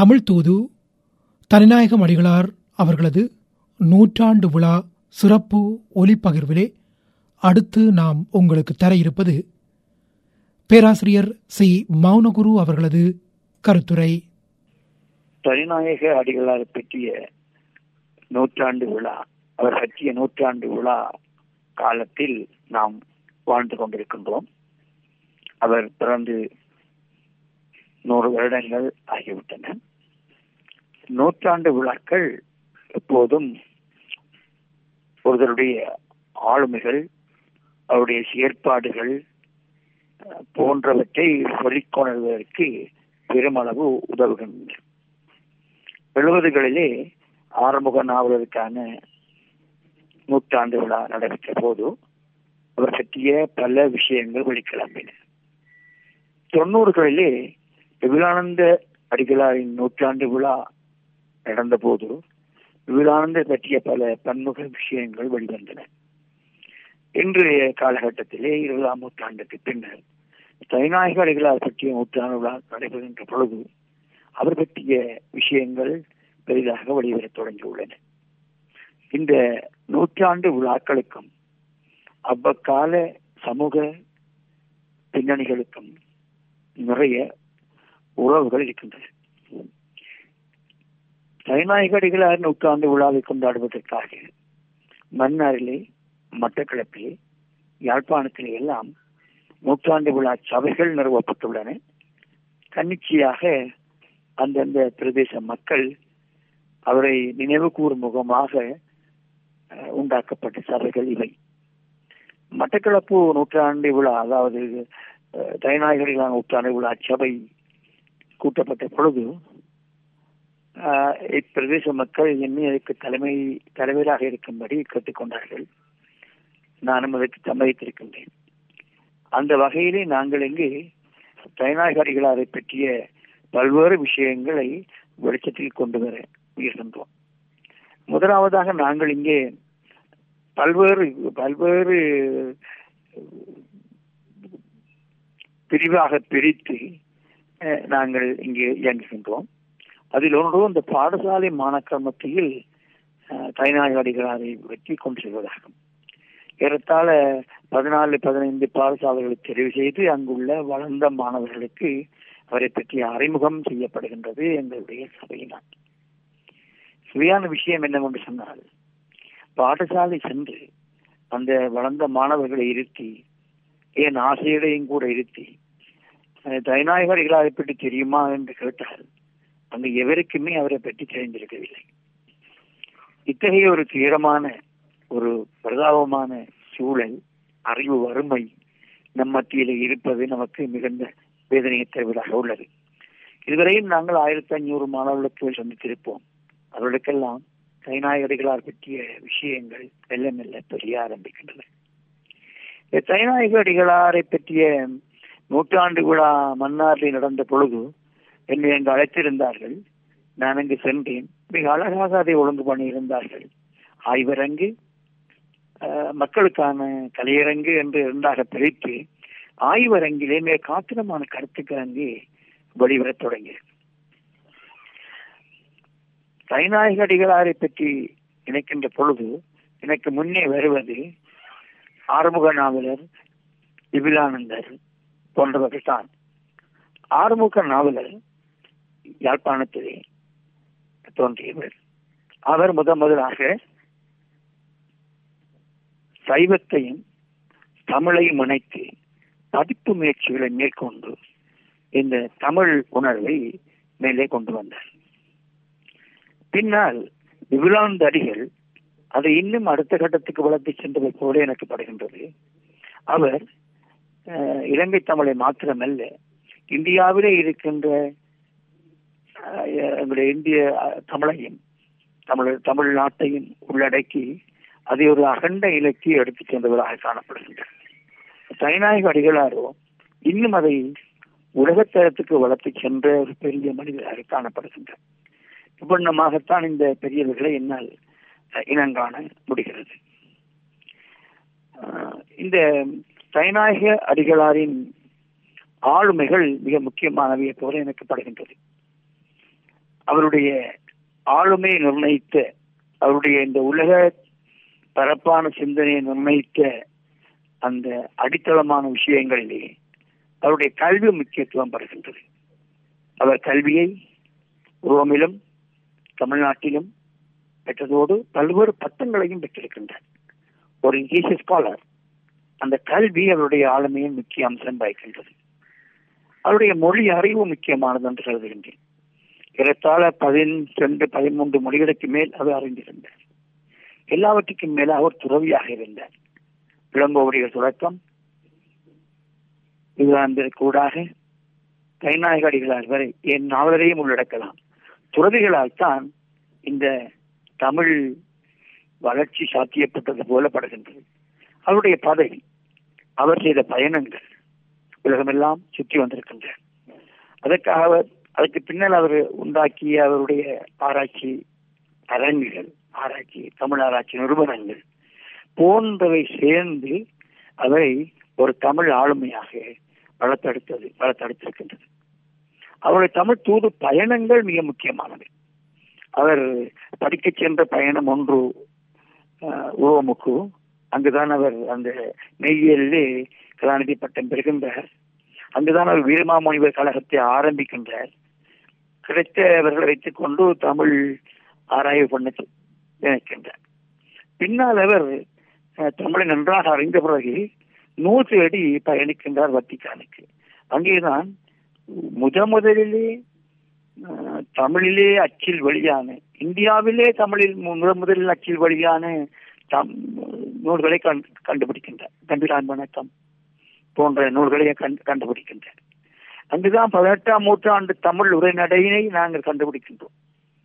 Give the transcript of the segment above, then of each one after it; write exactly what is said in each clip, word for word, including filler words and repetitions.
தமிழ் தூது தனிநாயகம் அடிகளார் அவர்களது நூற்றாண்டு விழா சிறப்பு ஒலிப்பகிர்விலே அடுத்து நாம் உங்களுக்கு தர இருப்பது பேராசிரியர் சி மௌனகுரு அவர்களது கருத்துரை. தனிநாயக அடிகளார் பற்றிய நூற்றாண்டு விழா, அவர் பற்றிய நூற்றாண்டு விழா காலத்தில் நாம் வாழ்ந்து கொண்டிருக்கின்றோம். அவர் பிறந்து நூறு வருடங்கள் ஆகிவிட்டன. நூற்றாண்டு விழாக்கள் எப்போதும் ஒருவருடைய ஆளுமைகள், அவருடைய செயற்பாடுகள் போன்றவற்றை சொல்லிக்கொள்வதற்கு பெருமளவு உதவுகின்றன. எழுபதுகளிலே ஆறுமுக நாவலருக்கான நூற்றாண்டு விழா நடைபெற்ற போது அவர் பற்றிய பல விஷயங்கள் வெளிக்கிளம்பின. தொண்ணூறுகளிலே விவேகானந்த அடிகளாரின் நூற்றாண்டு விழா நடந்த போது விவேகானந்தர் பற்றிய பல பன்முக விஷயங்கள் வெளிவந்தன. இன்றைய காலகட்டத்திலே இருபதாம் நூற்றாண்டுக்கு பின்னர் தனிநாயக அடிகளார் பற்றிய நூற்றாண்டு விழா நடைபெறுகின்ற பொழுது அவர் பற்றிய விஷயங்கள் பெரிதாக வெளிவரத் தொடங்கியுள்ளன. இந்த நூற்றாண்டு விழாக்களுக்கும் அவ்வக்கால சமூக பின்னணிகளுக்கும் நிறைய உறவுகள் இருக்கின்றன. தனிநாயக அடிகளார் நூற்றாண்டு விழாவை கொண்டாடுவதற்காக மன்னாரிலே, மட்டக்களப்பிலே, யாழ்ப்பாணத்திலே எல்லாம் நூற்றாண்டு விழா சபைகள் நிறுவப்பட்டுள்ளன. தன்னிச்சையாக அந்தந்த பிரதேச மக்கள் அவரை நினைவு கூறும் முகமாக உண்டாக்கப்பட்ட சபைகள் இவை. மட்டக்களப்பு நூற்றாண்டு விழா, அதாவது தனிநாயகர்களான நூற்றாண்டு விழா சபை கூட்டப்பட்ட பொழுது இப்பிரதேச மக்கள் என்னை அதற்கு தலைமை தலைவராக இருக்கும்படி கேட்டுக்கொண்டார்கள். நானும் அதற்கு சம்மதித்திருக்கின்றேன். அந்த வகையிலே நாங்கள் இங்கு தனிநாயகர்களாரை பற்றிய பல்வேறு விஷயங்களை வெளிச்சத்தில் கொண்டு வர முயற்சிக்கின்றோம். முதலாவதாக நாங்கள் இங்கே பல்வேறு பல்வேறு பிரிவாக பிரித்து நாங்கள் இங்கே இயங்குகின்றோம். அதில் ஒன்று இந்த பாடசாலை மாணாக்கர் மத்தியில் தனிநாயக அடிகளாரை வெற்றி கொண்டு செல்வதாகும். ஏறத்தாழ பதினாலு பதினைந்து பாடசாலைகளை தெரிவு செய்து அங்குள்ள வளர்ந்த மாணவர்களுக்கு அவரை பற்றிய அறிமுகம் செய்யப்படுகின்றது எங்களுடைய சபையினால். சுவையான விஷயம் என்னவென்று சொன்னால், பாடசாலை சென்று அந்த வளர்ந்த மாணவர்களை இருத்தி, ஏன் ஆசிரியரையும் கூட இருத்தி தனிநாயக அடிகளாரை பற்றி தெரியுமா என்று கேட்டால் அங்கு எவருக்குமே அவரை பற்றி தெரிந்திருக்கவில்லை. இத்தகைய ஒரு தீரமான ஒரு பிரதாபமான சூழல், அறிவு வறுமை நம் மத்தியில் இருப்பது நமக்கு மிகுந்த வேதனையை தருவதாக உள்ளது. இதுவரையும் நாங்கள் ஆயிரத்தி ஐநூறு மாணவர்களுக்கு சந்தித்திருப்போம். அவர்களுக்கெல்லாம் தனிநாயக அடிகளார் பற்றிய விஷயங்கள் மெல்ல மெல்ல தெரிய ஆரம்பிக்கின்றன. தனிநாயக அடிகளாரை பற்றிய நூற்றாண்டு விழா மன்னாரில் நடந்த பொழுது என்னை அங்கு அழைத்திருந்தார்கள். நான் அங்கு சென்றேன். மிக அழகாக அதை ஒழுங்கு பண்ணியிருந்தார்கள். ஆய்வரங்கு, மக்களுக்கான கலையரங்கு என்று இரண்டாக பிரித்து ஆய்வரங்கிலே மிக காத்திரமான கருத்துக்கள் அங்கே வெளிவரத் தொடங்கியது. தனிநாயக அடிகளாரை பற்றி நினைக்கின்ற பொழுது எனக்கு முன்னே வருவது ஆறுமுக நாவலர், விபுலானந்தர் போன்றவர்கள் தான். ஆறுமுக நாவலர் யாழ்ப்பாணத்திலே தோன்றியவர். அவர் முத முதலாக சைவத்தையும் தமிழையும் இணைத்து பதிப்பு முயற்சிகளை மேற்கொண்டு இந்த தமிழ் உணர்வை மேலே கொண்டு வந்தார். பின்னால் விபுலானந்த அடிகள் அதை இன்னும் அடுத்த கட்டத்துக்கு வளர்த்து சென்றது போல எனக்கு படுகின்றது. அவர் இலங்கை தமிழை மாத்திரமல்ல, இந்தியாவிலே இருக்கின்ற எங்களுடைய இந்திய தமிழையும் தமிழ் தமிழ்நாட்டையும் உள்ளடக்கி அதை ஒரு அகண்ட இலக்கிய எடுத்துச் சென்றவராக காணப்படுகின்றார். தனிநாயக அடிகளாரோ இன்னும் அதை உலகத்தரத்துக்கு வளர்த்து சென்ற ஒரு பெரிய மனிதராக காணப்படுகின்றார். இவ்வண்ணமாகத்தான் இந்த பெரியவர்களை என்னால் இனங்காண முடிகிறது. இந்த தனிநாயக அடிகளாரின் ஆளுமைகள் மிக முக்கியமானவை போல எனக்கு படுகின்றது. அவருடைய ஆளுமையை நிர்ணயித்த, அவருடைய இந்த உலக பரப்பான சிந்தனையை நிர்ணயித்த அந்த அடித்தளமான விஷயங்களிலே அவருடைய கல்வி முக்கியத்துவம் பெறுகின்றது. அவர் கல்வியை ரோமிலும் தமிழ்நாட்டிலும் பெற்றதோடு பல்வேறு பட்டங்களையும் பெற்றிருக்கின்றார். ஒரு இங்கிலீஷ் ஸ்காலர். அந்த கல்வி அவருடைய ஆளுமையின் முக்கிய அம்சம் வகிக்கின்றது. அவருடைய மொழி அறிவு முக்கியமானது என்று கருதுகின்றேன். ஏறத்தாழ பதினெண்டு பதிமூன்று மொழிகளுக்கு மேல் அவர் அறிந்திருந்தார். எல்லாவற்றுக்கும் மேல அவர் துறவியாக இருந்தார். இளங்கோவடிகள் தொடக்கம் கூடாக கைநாயக அடிகளார் வரை என் நாவலரையும் உள்ளடக்கலாம். துறவிகளால் தான் இந்த தமிழ் வளர்ச்சி சாத்தியப்பட்டது போல படுகின்றது. அவருடைய பதவி, அவர் செய்த பயணங்கள் உலகமெல்லாம் சுற்றி வந்திருக்கின்றார். அதற்காக அவர் அதற்கு பின்னால் அவர் உண்டாக்கிய அவருடைய ஆராய்ச்சி அரங்குகள், ஆராய்ச்சி தமிழ் ஆராய்ச்சி நிறுவனங்கள் போன்றவை சேர்ந்து அவை ஒரு தமிழ் ஆளுமையாக வளர்த்தெடுத்தது வளர்த்தெடுத்திருக்கின்றது. அவருடைய தமிழ் தூது பயணங்கள் மிக முக்கியமானவை. அவர் படிக்க சென்ற பயணம் ஒன்று உரோமுக்கு. அங்குதான் அவர் அந்த மெய்யியலிலே கலாநிதி பட்டம் பெறுகின்றார். அங்குதான் அவர் வீரமாமுனிவர் கழகத்தை ஆரம்பிக்கின்றார். கிடைத்தவர்களை வைத்துக் கொண்டு தமிழ் ஆராய்வு பண்ண நினைக்கின்றார். பின்னால் அவர் தமிழை நன்றாக அறிந்த பிறகு நூல் தேடி பயணிக்கின்றார் வத்திக்கானுக்கு. அங்கேதான் முத முதலிலே தமிழிலே அச்சில் வெளியான, இந்தியாவிலே தமிழில் முதன் முதலில் அச்சில் வெளியான தம் நூல்களை கண்டுபிடிக்கின்றார். தம்பிரான் வணக்கம் போன்ற நூல்களை கண்டுபிடிக்கின்றார். அங்குதான் பதினெட்டாம் நூற்றாண்டு தமிழ் உரைநடையினை நாங்கள் கண்டுபிடிக்கின்றோம்.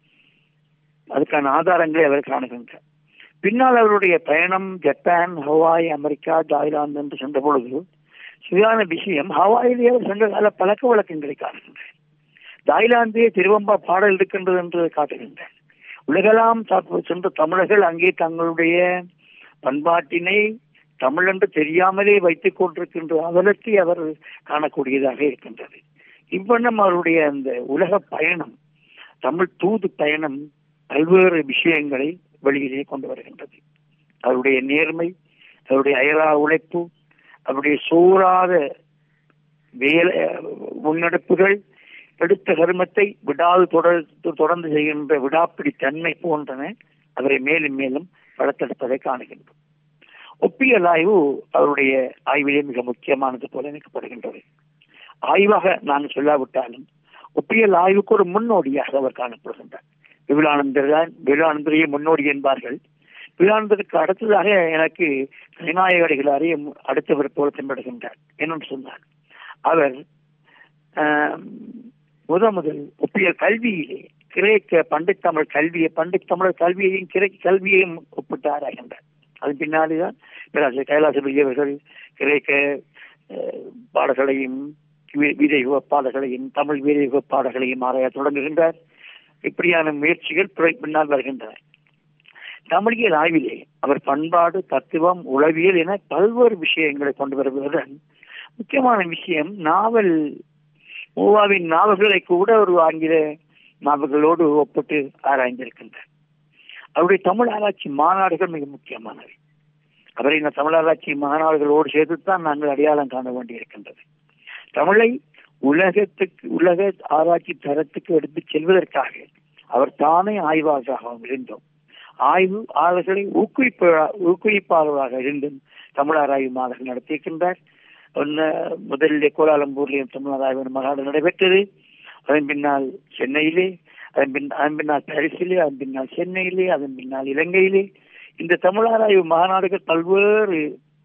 அதுக்கான ஆதாரங்களை அவர் காணுகின்றார். பின்னால் அவருடைய பயணம் ஜப்பான், ஹவாய், அமெரிக்கா, தாய்லாந்து என்று சென்ற பொழுது சரியான விஷயம், ஹவாயிலே அவர் சங்ககால பழக்க வழக்கங்களை காணுகின்றார். தாய்லாந்திலே திருவம்பா பாடல் இருக்கின்றது என்று காட்டுகின்றார். உலகெல்லாம் சென்ற தமிழர்கள் அங்கே தங்களுடைய பண்பாட்டினை தமிழ் என்று தெரியாமலே வைத்துக் கொண்டிருக்கின்ற அவலத்தை அவர் காணக்கூடியதாக இருக்கின்றது. இவ்வண்ணம் அவருடைய அந்த உலக பயணம், தமிழ் தூது பயணம் பல்வேறு விஷயங்களை வெளியிலே கொண்டு வருகின்றது. அவருடைய நேர்மை, அவருடைய அயரா உழைப்பு, அவருடைய சோராத வேலை முன்னெடுப்புகள், எடுத்த கருமத்தை விடாது தொடர்ந்து தொடர்ந்து செய்கின்ற விடாப்பிடி தன்மை போன்றன அவரை மேலும் மேலும் வளர்த்தெடுப்பதை காணுகின்றோம். ஒப்பியல் ஆய்வு அவருடைய ஆய்விலே மிக முக்கியமானது போல நினைக்கப்படுகின்றது. ஆய்வாக நான் சொல்லாவிட்டாலும் ஒப்பியல் ஆய்வுக்கு ஒரு முன்னோடியாக அவர் காணப்படுகின்றார். விபுலானந்தர் தான் விபுலானந்தரையே முன்னோடி என்பார்கள். விபுலானந்தருக்கு அடுத்ததாக எனக்கு கைநாயக அடிகளாரே அடுத்தவர் போல தென்படுகின்றார் என்று சொன்னார். அவர் முத முதல் ஒப்பியல் கல்வியிலே கிரேக்க பண்டித் தமிழ் கல்வியை பண்டித் தமிழர் கல்வியையும் கிரேக்க கல்வியையும் ஒப்பிட்டு ஆராய்கின்றார். அது பின்னால்தான் பேராசிரியர் கைலாச பெரியவர்கள் கிரேக்க பாடல்களையும் வீரயுக பாடல்களையும் தமிழ் வீரயுக பாடல்களையும் ஆராய தொடங்குகின்றார். இப்படியான முயற்சிகள் பின்னால் வருகின்றன. தமிழியல் ஆய்விலே அவர் பண்பாடு, தத்துவம், உளவியல் என பல்வேறு விஷயங்களை கொண்டு வருவதுடன் முக்கியமான விஷயம் நாவல், மூவாவின் நாவல்களை கூட ஒரு ஆங்கில நாவல்களோடு ஒப்பிட்டு ஆராய்ந்திருக்கின்றார். அவருடைய தமிழ் ஆராய்ச்சி மாநாடுகள் மிக முக்கியமானவை. அவரை இந்த தமிழ் ஆராய்ச்சி மாநாடுகளோடு சேர்த்துத்தான் நாங்கள் அடையாளம் காண வேண்டியிருக்கின்றது. தமிழை உலகத்துக்கு உலக ஆராய்ச்சி தரத்துக்கு எடுத்து செல்வதற்காக அவர் தானே ஆய்வாளராகவும் இருந்தோம். ஆய்வு ஆய்வுகளை ஊக்குவிப்ப ஊக்குவிப்பாளராக இருந்தும் தமிழ் ஆராய்வு மாநாடு நடத்தியிருக்கின்றார். முதலிலே கோலாலம்பூர்லேயும் தமிழ் ஆராய்வு மாநாடு நடைபெற்றது. அதன் பின்னால் சென்னையிலே, அதன் பின் அதன் பின்னால் பாரிஸிலே, அதன் பின்னால் சென்னையிலே, அதன் பின்னால் இலங்கையிலே இந்த தமிழ் ஆராய்வு மாநாடுகள் பல்வேறு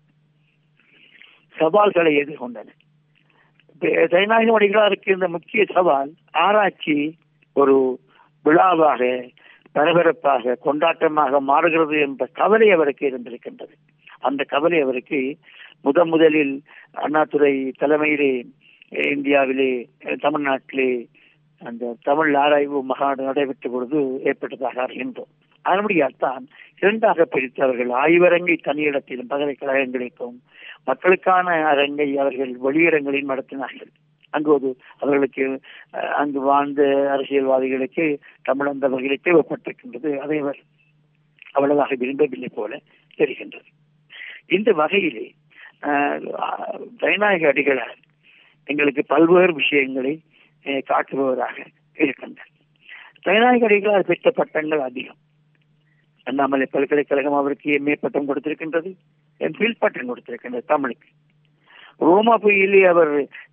சவால்களை எதிர்கொண்டன. கைநாயக அடிகளாருக்கு இந்த முக்கிய சவால் ஆராய்ச்சி ஒரு விழாவாக, பரபரப்பாக, கொண்டாட்டமாக மாறுகிறது என்ற கவலை அவருக்கு இருந்திருக்கின்றது. அந்த கவலை அவருக்கு முத முதலில் அண்ணாதுரை தலைமையிலே இந்தியாவிலே தமிழ்நாட்டிலே அந்த தமிழ் ஆராய்வு மாநாடு நடைபெற்ற பொழுது ஏற்பட்டதாக அறிகின்றோம். அதனுடையால் தான் இரண்டாக பிரித்தவர்கள் ஆய்வரங்கை தனியிடத்திலும் பல்கலைக்கழகங்களுக்கும் மக்களுக்கான அரங்கை அவர்கள் வெளியிடங்களில் நடத்தினார்கள். அங்கு ஒரு அவர்களுக்கு அங்கு வாழ்ந்த அரசியல்வாதிகளுக்கு தமிழ் அந்த வகையில் தேவைப்பட்டிருக்கின்றது. அதை அவர் அவ்வளவாக விரும்பவில்லை போல தெரிகின்றது. இந்த வகையிலே ஜனநாயக அடிகளார் எங்களுக்கு பல்வேறு விஷயங்களை காட்டுபவராக இருக்கின்றார். ஜனநாயக அடிகளார் பெற்ற பட்டங்கள் அதிகம். அண்ணாமலை பல்கலைக்கழகம் அவருக்கு எம்ஏ பட்டம் கொடுத்திருக்கின்றது, எம்பில் பட்டம் கொடுத்திருக்கின்றது தமிழுக்கு. ரோமா புயிலே அவர்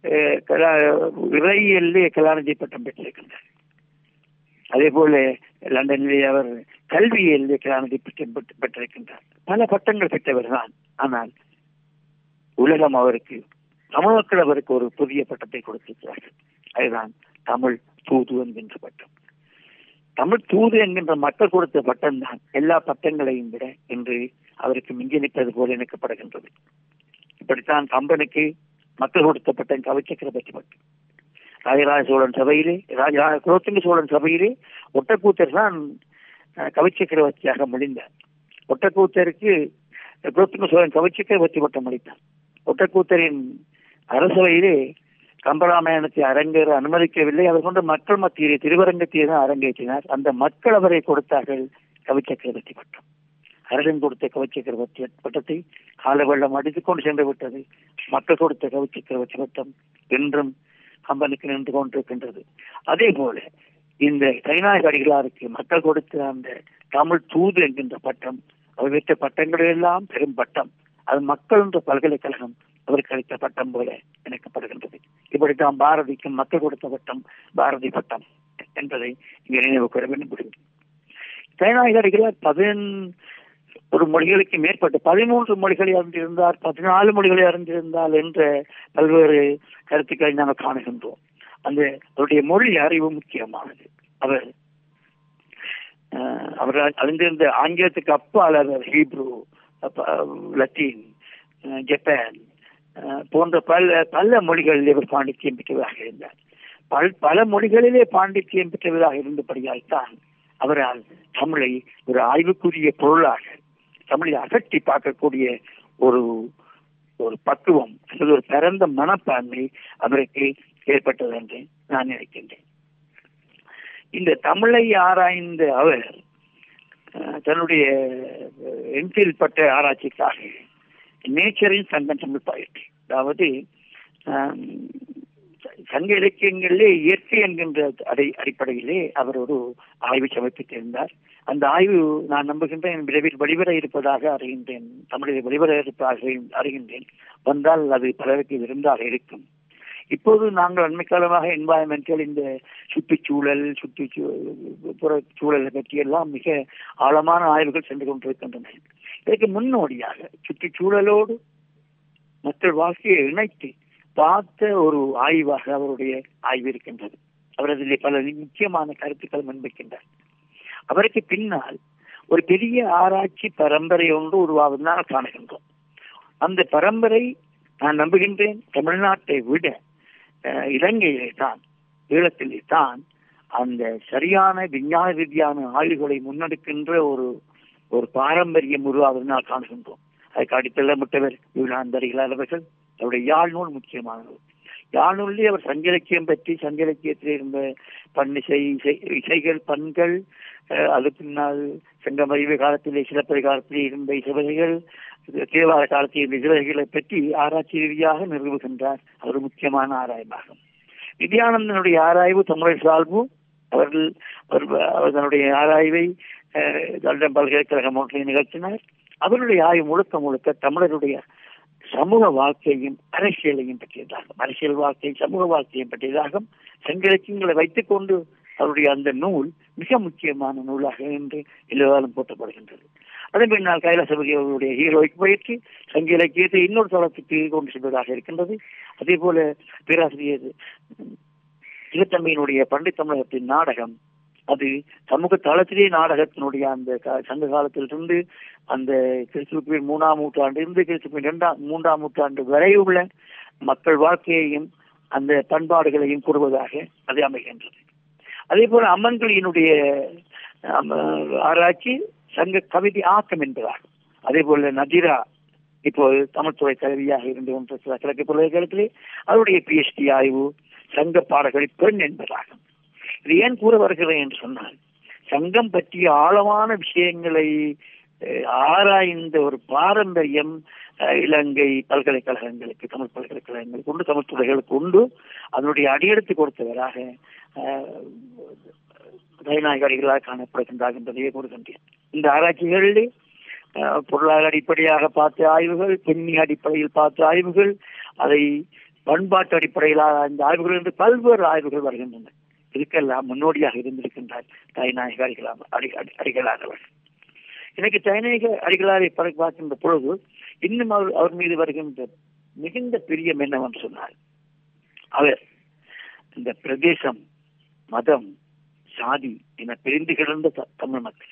இறையிலே கலாநிதி பட்டம் பெற்றிருக்கின்றார். அதே போல லண்டனிலே அவர் கல்வியிலே கலாநிதி பட்டம் பெற்றிருக்கின்றார். பல பட்டங்கள் பெற்றவர் தான். ஆனால் உலகம் அவருக்கு, தமிழ் மக்கள் அவருக்கு ஒரு புதிய பட்டத்தை கொடுத்திருக்கிறார்கள். அதுதான் தமிழ் தூது என்கின்ற பட்டம். தமிழ் தூது என்கின்ற மக்கள் கொடுத்த பட்டம் தான் எல்லா பட்டங்களையும் விட என்று அவருக்கு மிஞ்சி நிற்பது போல இணைக்கப்படுகின்றது. இப்படித்தான் கம்பனுக்கு மக்கள் கொடுத்த பட்டம் கவிச்சக்கரவர்த்தி பட்டம். ராஜராஜ சோழன் சபையிலே ராஜா குலோத்துங்க சோழன் சபையிலே ஒட்டக்கூத்தர் தான் கவிச்சக்கரவர்த்தியாக முடிந்தார். ஒட்டக்கூத்தருக்கு குலோத்துங்க சோழன் கவிச்சக்கரவர்த்தி பட்டம் அளித்தார். ஒட்டக்கூத்தரின் அரசவையிலே கம்பராமாயணத்தை அரங்கேற அனுமதிக்கவில்லை. அவர் கொண்ட மக்கள் மத்தியிலே திருவரங்கத்தையே தான் அரங்கேற்றினார். அந்த மக்கள் அவரை கொடுத்தார்கள் கவிச்சக்கரவர்த்தி பட்டம். அரசன் கொடுத்த கவிச்சக்கரவர்த்தி பட்டத்தை கால வெள்ளம் அடித்துக் கொண்டு சென்று விட்டது. மக்கள் கொடுத்த கவிச்சக்கரவர்த்தி பட்டம் என்றும் கம்பனுக்கு நின்று கொண்டிருக்கின்றது. அதே போல இந்த ஜனநாயக அடிகளாருக்கு மக்கள் கொடுத்த அந்த தமிழ் தூது என்கின்ற பட்டம், அவர் பெற்ற பட்டங்கள் எல்லாம் பெரும் பட்டம். அது மக்கள் என்ற பல்கலைக்கழகம் அவருக்கு அளித்த பட்டம் போல இணைக்கப்படுகின்றது. இப்படித்தான் பாரதிக்கும் மக்கள் கொடுத்த பட்டம் பாரதி பட்டம் என்பதை இங்கே நினைவு கூற வேண்டும். ஜனநாயக அடிகளார் பதின் ஒரு மொழிகளுக்கு மேற்பட்டு பதிமூன்று மொழிகளை அறிந்திருந்தார், பதினாலு மொழிகளை அறிந்திருந்தார் என்ற பல்வேறு கருத்துக்களை நாங்கள் காணுகின்றோம். அந்த அவருடைய மொழி அறிவு முக்கியமானது. அவர் அவர் அறிந்திருந்த ஆங்கிலத்துக்கு அப்பால் அவர் ஹீப்ரு, லத்தீன், ஜப்பான் போன்ற பல பல மொழிகளில் இவர் பாண்டித்யம் பெற்றவராக இருந்தார். பல் பல மொழிகளிலே பாண்டித்யம் பெற்றவராக இருந்தபடியால்தான் அவரால் தமிழை ஒரு ஆய்வுக்குரிய பொருளாக, தமிழை அகற்றி பார்க்கக்கூடிய ஒரு ஒரு பக்குவம் அல்லது ஒரு பரந்த மனப்பான்மை அவருக்கு ஏற்பட்டது என்று நான் நினைக்கின்றேன். இந்த தமிழை ஆராய்ந்த அவர் தன்னுடைய எம்பில் பட்ட ஆராய்ச்சிக்காக நேச்சரின் சங்கம் தமிழ் பயிற்சி, அதாவது சங்க இலக்கியங்களிலே இயற்கை என்கின்ற அடை அடிப்படையிலே அவர் ஒரு ஆய்வு சமர்ப்பித்திருந்தார். அந்த ஆய்வு நான் நம்புகின்றேன் விரைவில் வெளிவர இருப்பதாக அறிகின்றேன். தமிழில் வெளிவர இருப்பதாக அறிகின்றேன். வந்தால் அது பலருக்கு விருந்தாக இருக்கும். இப்போது நாங்கள் அண்மை காலமாக என்வாயன்மெண்டல், இந்த சுற்றுச்சூழல் சுற்றுச்சூழ சூழலை பற்றி எல்லாம் மிக ஆழமான ஆய்வுகள் சென்று கொண்டிருக்கின்றன. இதற்கு முன்னோடியாக சுற்றுச்சூழலோடு மக்கள் வாழ்க்கையை இணைத்து பார்த்த ஒரு ஆய்வாக அவருடைய ஆய்வு இருக்கின்றது. அவர் அதில் பல முக்கியமான கருத்துக்கள் முன்வைக்கின்றார். அவருக்கு பின்னால் ஒரு பெரிய ஆராய்ச்சி பரம்பரை ஒன்று உருவாவதனால் காணுகின்றோம். அந்த பரம்பரை நான் நம்புகின்றேன் தமிழ்நாட்டை விட இலங்கையிலே தான், ஈழத்திலே தான் அந்த சரியான விஞ்ஞான ரீதியான ஆய்வுகளை முன்னெடுக்கின்ற ஒரு ஒரு பாரம்பரியம் உருவாவதனால் காணுகின்றோம். அதுக்கு அடித்தளமிட்டவர் யூனாந்தரிகளார் அவர்கள். அவருடைய யாழ் நூல் முக்கியமானது. யாழ் நூலிலே அவர் சங்க இலக்கியம் பற்றி, சங்க இலக்கியத்தில் இருந்த பண்ணிசை இசை இசைகள் பண்கள், அது பின்னால் சங்கமறிவு காலத்திலே சிலப்பதி காலத்திலே இருந்த இசைவகைகள், தேவார காலத்தில் இருந்த இசைவகைகளை பற்றி ஆராய்ச்சி ரீதியாக நிறுவுகின்றார். அவர் முக்கியமான ஆராய்வாகும். வித்யானந்தனுடைய ஆராய்வு தமிழர் சார்பு. அவர்கள் அவர் தன்னுடைய ஆராய்வை லண்டன் பல்கலைக்கழகம் ஒன்றை நிகழ்த்தினார். அவருடைய ஆய்வு முழுக்க முழுக்க தமிழருடைய சமூக வாழ்க்கையும் அரசியலையும் பற்றியதாகும். அரசியல் வாழ்க்கை, சமூக வாழ்க்கையும் பற்றியதாகும். சங்க இலக்கியங்களை வைத்துக் கொண்டு அவருடைய அந்த நூல் மிக முக்கியமான நூலாக என்று எல்லோராலும் போற்றப்படுகின்றது. அதே பின்னால் கைலாசபதி அவருடைய ஹீரோய்க்கு பயிற்சி சங்க இலக்கியத்தை இன்னொரு தளத்துக்கு கொண்டு செல்வதாக இருக்கின்றது. அதே போல பேராசிரியர் இளத்தம்பியினுடைய பண்டித் தமிழகத்தின் நாடகம், அது சமூக தளத்திலே நாடகத்தினுடைய அந்த சங்க காலத்திலிருந்து அந்த கிறிஸ்துவின் மூணாம் நூற்றாண்டு இருந்து கிறிஸ்துவின் இரண்டாம் மூன்றாம் நூற்றாண்டு வரை உள்ள மக்கள் வாழ்க்கையையும் அந்த பண்பாடுகளையும் கூறுவதாக அது அமைகின்றது. அதே போல அம்மன்களினுடைய ஆராய்ச்சி சங்க கவிதை ஆக்கம் என்பதாகும். அதே போல நதிரா இப்போது தமிழ்துறை கல்வியாக இருந்து கொண்டிருக்கிறார் கிழக்கு பல்கலைக்கழகத்திலே. அவருடைய பிஎச்டி ஆய்வு சங்க பாடல்களில் பெண் என்பதாகும். இது ஏன் கூற வருகிறேன் என்று சொன்னால், சங்கம் பற்றிய ஆழமான விஷயங்களை ஆராய்ந்த ஒரு பாரம்பரியம் இலங்கை பல்கலைக்கழகங்களுக்கு, தமிழ் பல்கலைக்கழகங்களுக்கு உண்டு, தமிழ் துறைகளுக்கு உண்டு. அதனுடைய அடியெடுத்து கொடுத்தவராக தைநாயகர்களாக காணப்படுகின்றார் என்பதையே கூறுகின்றேன். இந்த ஆராய்ச்சிகளிலே பொருளாதார அடிப்படையாக பார்த்த ஆய்வுகள், பெண்ணிய அடிப்படையில் பார்த்த ஆய்வுகள், அதை பண்பாட்டு அடிப்படையிலான இந்த ஆய்வுகள் என்று பல்வேறு ஆய்வுகள் வருகின்றன. இதுக்கெல்லாம் முன்னோடியாக இருந்திருக்கின்றார் தைநாயக அடிகளார் அடிகளானவர். எனக்கு தைநாயக அடிகளாரை பார்க்கின்ற பொழுது இன்னும் அவர் அவர் மீது வருகின்ற மிகுந்த பிரியம் என்னவென்று சொன்னார், அவர் இந்த பிரதேசம், மதம், சாதி என பிரிந்து கிடந்த தமிழ் மக்கள்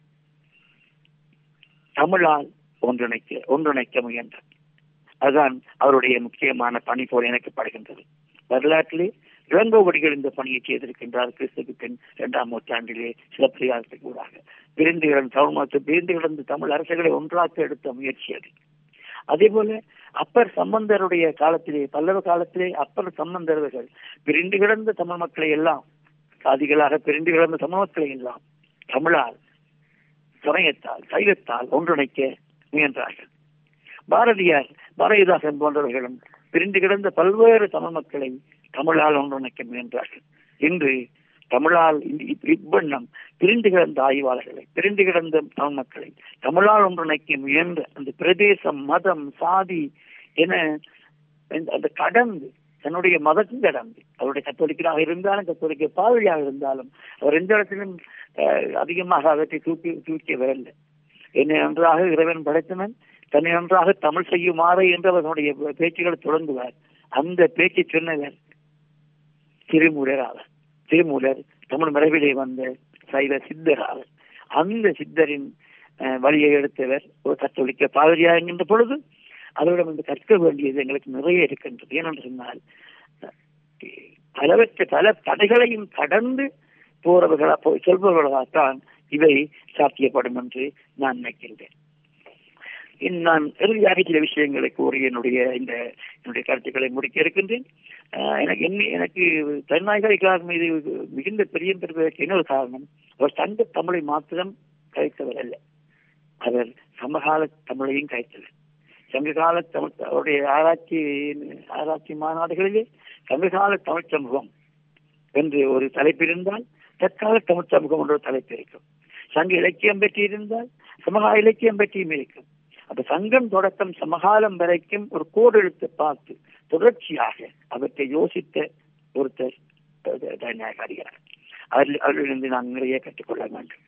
தமிழால் ஒன்றிணைக்க ஒன்றிணைக்க முயன்றார். அதுதான் அவருடைய முக்கியமான பணி போல இணைக்கப்படுகின்றது. வரலாற்றிலே இளங்கோவடிகள் இந்த பணியை செய்திருக்கின்றார். கிறிஸ்துக்கு பின் இரண்டாம் நூற்றாண்டிலே சிலப்பதிகாரத்துக்கு ஊடாக பிரிந்து கிடந்த தமிழ் மக்கள் பிரிந்து கிடந்த தமிழ் அரசுகளை ஒன்றாக்க எடுத்த முயற்சி அது. அதே போல அப்பர் சம்பந்தருடைய காலத்திலே, பல்லவ காலத்திலே அப்பர் சம்பந்தர்கள் பிரிந்து கிடந்த தமிழ் மக்களை எல்லாம், சாதிகளாக பிரிந்து கிடந்த தமிழ் மக்களை எல்லாம் தமிழால், சமயத்தால், சைவத்தால் ஒன்றிணைக்க முயன்றார்கள். பாரதியார், பாரதிதாசன் போன்றவர்களும் பிரிந்து கிடந்த பல்வேறு தமிழ் மக்களை தமிழால் ஒன்றிணைக்க முயன்றார்கள். இன்று தமிழால் இவ்வண்ணம் பிரிந்து கிடந்த ஆய்வாளர்களை, பிரிந்து கிடந்த தமிழ் மக்களை தமிழால் ஒன்றிணைக்க முயன்ற அந்த பிரதேசம், மதம், சாதி என அந்த கடந்து, தன்னுடைய மதத்தின் கடந்து, அவருடைய கத்தோலிக்கராக இருந்தாலும் கத்தோலிக்க பாவலியாக இருந்தாலும் அவர் எந்த இடத்திலும் அதிகமாக அவற்றை தூக்கி தூக்கிய வரவில்லை. என்னை நன்றாக இறைவன் படைத்தனன், தன்னை நன்றாக தமிழ் செய்யுமாறு என்று அவர்களுடைய பேச்சுகளை தொடங்குவார். அந்த பேச்சை சொன்னவர் திருமூலர் ஆவர். திருமூலர் தமிழ் மரபிலே வந்த சைவ சித்தர் ஆவர். அந்த சித்தரின் வழியை எடுத்தவர் ஒரு கத்தோலிக்க பாதிரியா என்கின்ற பொழுது அவரிடம் வந்து கற்க வேண்டியது எங்களுக்கு நிறைய இருக்கின்றது. ஏனென்று சொன்னால், பலவற்ற பல தடைகளையும் கடந்து போறவர்களா சொல்பவர்களாகத்தான் இவை சாத்தியப்படும் என்று நான் நினைக்கின்றேன். நான் இறுதியாக சில விஷயங்களை கூறி என்னுடைய இந்த என்னுடைய கருத்துக்களை முடிக்க இருக்கின்றேன். எனக்கு எனக்கு தைநாயகர் மீது மிகுந்த பிரியம் பெறுவதற்கு இன்னொரு காரணம், அவர் தங்க தமிழை மாத்திரம் கழித்தவர் அல்ல, அவர் சமகால தமிழையும் கழித்தவர். சங்ககால தமிழ் அவருடைய ஆராய்ச்சி ஆராய்ச்சி மாநாடுகளிலே சங்ககால தமிழ் சமூகம் என்று ஒரு தலைப்பு இருந்தால், தற்கால தமிழ் சமூகம் என்ற ஒரு தலைப்பு இருக்கும். சங்க இலக்கியம் பற்றியிருந்தால் சமகால இலக்கியம் பற்றியும் இருக்கும். அப்ப சங்கம் தொடக்கம் சமகாலம் வரைக்கும் ஒரு கோடு எடுத்து பார்த்து தொடர்ச்சியாக அவற்றை யோசித்த ஒருத்தர் தைநாயகர். அவர்கள் அவர்களிருந்து நான் நிறைய கற்றுக்கொள்ள வேண்டும்.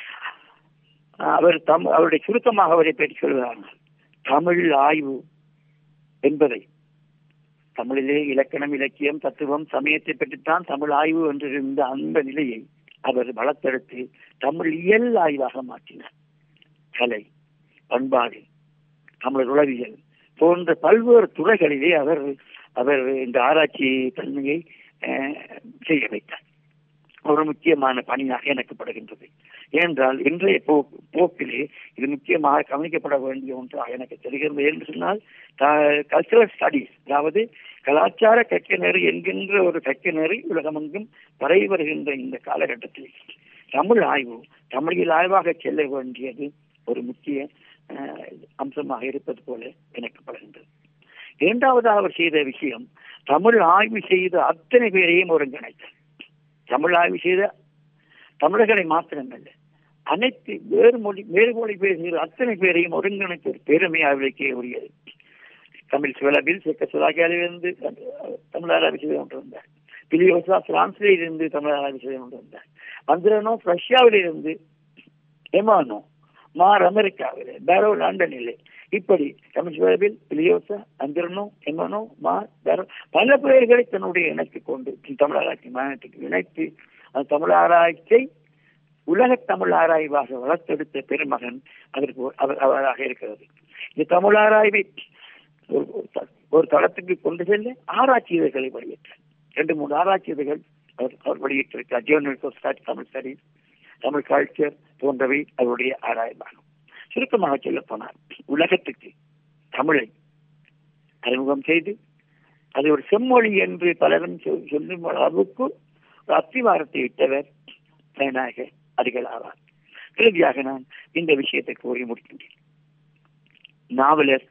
அவர் தம் அவருடைய சுருக்கமாக அவரை பற்றி சொல்கிறார்கள், தமிழ் ஆய்வு என்பதை, தமிழிலே இலக்கணம், இலக்கியம், தத்துவம், சமயத்தை பற்றித்தான் தமிழ் ஆய்வு என்றிருந்த அந்த நிலையை அவர் வளர்த்தெடுத்து தமிழ் இயல் ஆய்வாக மாற்றினார். கலை, பண்பாடு, தமிழ் உளவியல் போன்ற பல்வேறு துறைகளிலே அவர் அவர் இந்த ஆராய்ச்சி தன்மையை செய்ய வைத்தார். ஒரு முக்கியமான பணியாக எனக்குப்படுகின்றது. ஏனென்றால் இன்றைய போ போக்கிலே இது முக்கியமாக கவனிக்கப்பட வேண்டிய ஒன்றாக எனக்கு தெரிகிறது. என்று சொன்னால், கல்ச்சரல் ஸ்டடீஸ், அதாவது கலாச்சார கற்கநெறி என்கின்ற ஒரு கற்கநெறி உலகமெங்கும் பரவி வருகின்ற இந்த காலகட்டத்தில் தமிழ் ஆய்வு, தமிழில் ஆய்வாக செல்ல வேண்டியது ஒரு முக்கிய அம்சமாக இருப்பது போல இணைக்கப்படுகின்றது. இரண்டாவதாக அவர் செய்த விஷயம், தமிழ் ஆய்வு செய்த அத்தனை பேரையும் ஒருங்கிணைத்தார். தமிழ் ஆய்வு செய்த தமிழர்களை மாத்திரமல்ல, அனைத்து வேறு மொழி வேறு மொழி பேசுகிற அத்தனை பேரையும் ஒருங்கிணைத்த பெருமை அவர்களுக்கே உரியது. தமிழ் சுவலபில் செக்கசுலாகியாலிருந்து தமிழ் ஆராய்ச்சி செய்து கொண்டிருந்தார். பிலியோசா பிரான்சிலே இருந்து தமிழ் ஆராய்ச்சி செய்து கொண்டிருந்தார். மந்திரனோ ரஷ்யாவிலே இருந்து, எமானோ மார் அமெரிக்காவிலே, பேரோ லண்டனிலே, இப்படி தமிழ் சுவலபில் பிலியோசா, அந்திரனோ, எமானோ, மார், பேரோ பல பெயர்களை தன்னுடைய இணைத்துக் கொண்டு தமிழ் ஆராய்ச்சி மாநாட்டுக்கு இணைத்து அந்த தமிழ் ஆராய்ச்சியை உலக தமிழ் ஆராய்வாக வளர்த்தெடுத்த பெருமகன் அதற்கு அவர் அவராக இருக்கிறது. இந்த தமிழ் ஆராய்வை ஒரு தளத்துக்கு கொண்டு செல்ல ஆராய்ச்சி இதழ்களை வெளியிட்டார். ரெண்டு மூணு ஆராய்ச்சி இதழ்கள் அவர் அவர் வெளியிட்டிருக்கிறார். Journal Tamil studies, Tamil culture போன்றவை அவருடைய ஆராய்வாகும். சுருக்கமாக சொல்ல போனார், உலகத்துக்கு தமிழை அறிமுகம் செய்து அது ஒரு செம்மொழி என்று பலரும் சொல்லும் அளவுக்கு ஒரு அத்திவாரத்தை இட்டவர் தனிநாயக அடிகளார். இறுதியாக நான் இந்த விஷயத்தை கூறி முடிக்கின்றேன். நாவலர்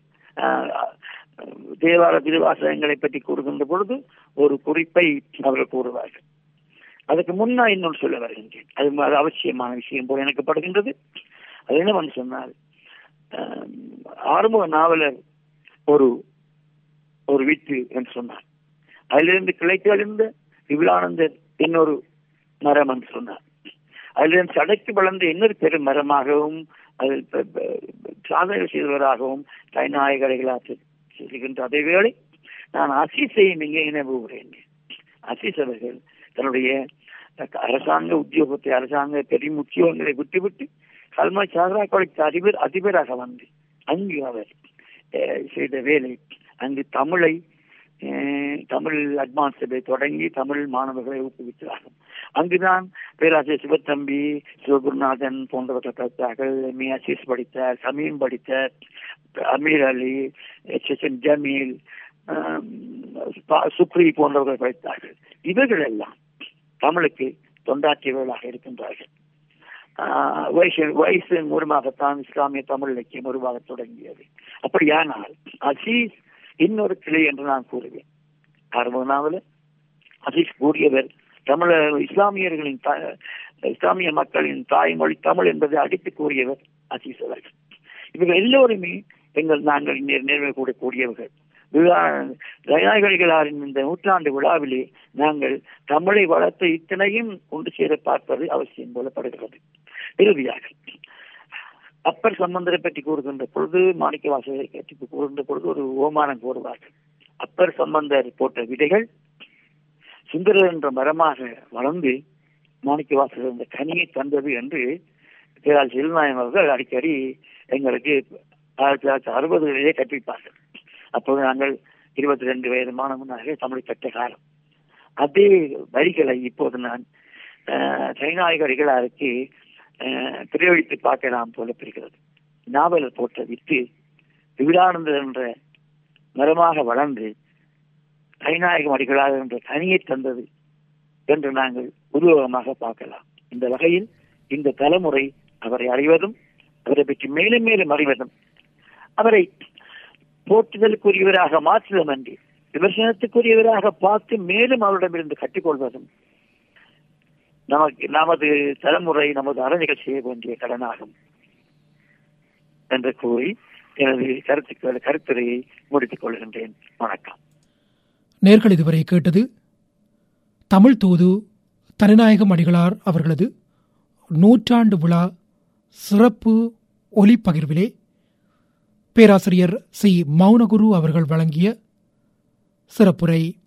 தேவார திருவாசகங்களை பற்றி கூறுகின்ற பொழுது ஒரு குறிப்பை அவர்கள் கூறுவார்கள். அதுக்கு முன்னா இன்னொன்று சொல்ல வருகின்றேன். அது அவசியமான விஷயம் போல எனக்கு படுகின்றது. அது என்னவென்று சொன்னால், ஆறுமுக நாவலர் ஒரு ஒரு வித்து என்று சொன்னார். அதிலிருந்து கிளைத்து எழுந்த விபுலானந்தர் இன்னொரு மரம் என்று சொன்னார். அதிலிருந்து சடைக்கு வளர்ந்த இன்னொரு பெரும் மரமாகவும் அதில் சாதனை செய்தவராகவும் தைநாயகர்களாக சொல்கின்ற அதே வேளை நான் அசீஸையும் இங்கே நினைவுகிறேன். அசீஸ் அவர்கள் தன்னுடைய அரசாங்க உத்தியோகத்தை அரசாங்க பெரிய உத்தியோகங்களை விட்டுவிட்டு கல்மா சாகரா காலேஜ் அதிபர் அதிபராக வந்து அங்கு அவர் செய்த வேலை, அங்கு தமிழை தமிழ் அட்வான்ஸ் சபை தொடங்கி தமிழ் மாணவர்களை ஊக்குவித்தார்கள். அங்குதான் பேராசிரியர் சிவத்தம்பி, சிவகுருநாதன் போன்றவர்கள் படித்தார்கள். எம் ஏ அசீஸ் படித்தார், சமீம் படித்தார், Ameer Ali, H S N Jameel, Shukri போன்றவர்கள் படித்தார்கள். இவர்கள் எல்லாம் தமிழுக்கு தொண்டாற்றியவர்களாக இருக்கின்றார்கள். வயசு வயசு மூலமாகத்தான் இஸ்லாமிய தமிழ் இலக்கியம் உருவாக தொடங்கியது. அப்படியானால் அசீஸ் இன்னொரு கிளை என்று நான் கூறுவேன். ஆரம்பனாவில் அசீஸ் கூறியவர் தமிழ இஸ்லாமியர்களின் இஸ்லாமிய மக்களின் தாய்மொழி தமிழ் என்பதை அடித்து கூறியவர் அசீஸ் அவர்கள். இவர்கள் எல்லோருமே எங்கள் நாங்கள் நிறைவு கூடக்கூடியவர்கள். தைநாயகர்களாரின் இந்த நூற்றாண்டு விழாவிலே நாங்கள் தமிழை வளர்த்த இத்தனையும் கொண்டு சேர பார்ப்பது அவசியம் போலப்படுகிறது. இறுதியாக அப்பர் சம்பந்தரை பற்றி கூறுகின்ற பொழுது, மாணிக்க வாசகரை பற்றி கூறுகின்ற பொழுது ஒரு ஓமானம் கூறுவார்கள். அப்பர் சம்பந்தர் போட்ட விதைகள் சுந்தரர் என்ற மரமாக வளர்ந்து மாணிக்க வாசகர் இந்த கனியை தந்தது என்று பேரால் செல்நாயகம் அவர்கள் அடிக்கடி எங்களுக்கு ஆயிரத்தி தொள்ளாயிரத்தி அறுபதுகளிலே கற்பிப்பார்கள். அப்போது நாங்கள் இருபத்தி ரெண்டு வயது மாணவனாக தமிழை கற்ற காலம். அதே வரிகளை இப்போது நான் தைநாயகர்களாருக்கு பிரயோகித்து பார்க்கலாம் போல பெறுகிறது. நாவலர் போட்ட வித்து விபுலானந்தர் என்ற மரமாக வளர்ந்து தைநாயகம் அடிகளார் என்ற கனியை தந்தது என்று நாங்கள் உருவகமாக பார்க்கலாம். இந்த வகையில் இந்த தலைமுறை அவரை அறிவதும் அவரை பற்றி மேலும் மேலும் அறிவதும் அவரை போற்றுதலுக்குரியவராக மாற்றுவதும் அன்றி விமர்சனத்துக்குரியவராக பார்த்து மேலும் அவரிடமிருந்து கற்றுக்கொள்வதும் நமக்கு நமது தலைமுறை நமது அரணிகள் செய்ய வேண்டிய கடனாகும் என்று கூறி எனது கருத்துக்கள் கருத்துரையை முடித்துக் கொள்கின்றேன். வணக்கம். நேர்கள் இதுவரை கேட்டது தமிழ் தூது தனிநாயகம் அடிகளார் அவர்களது நூற்றாண்டு விழா சிறப்பு ஒலிப்பகிர்விலே பேராசிரியர் சி மௌனகுரு அவர்கள் வழங்கிய சிறப்புரை.